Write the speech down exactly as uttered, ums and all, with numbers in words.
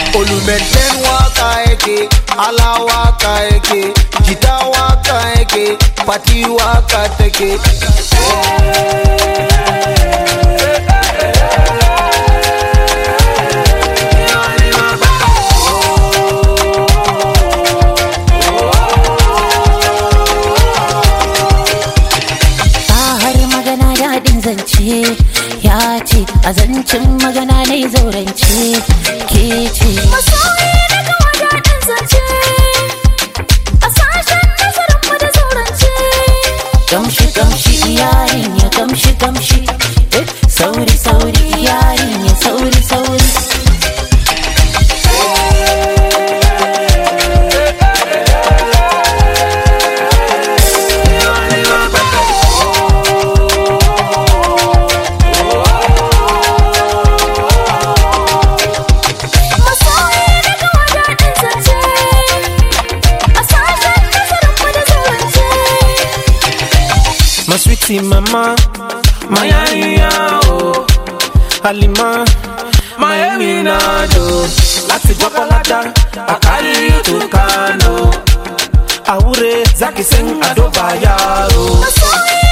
Olumeten waka yake, ala waka yake, jita waka yake, party waka take. zance ya ce a zancin magana ne zaurance ke ce masoyi daga wajen zance a sashen nazarin mu da zaurance kamshi kamshi yarin ya kamshi kamshi sauri sauri yarin ya sauri sauri My sweetie mama, my aya oh, Halima, my Aminado. Lati Jokolada, I carry you to Kano. Aure Zaki sing Adobaya oh.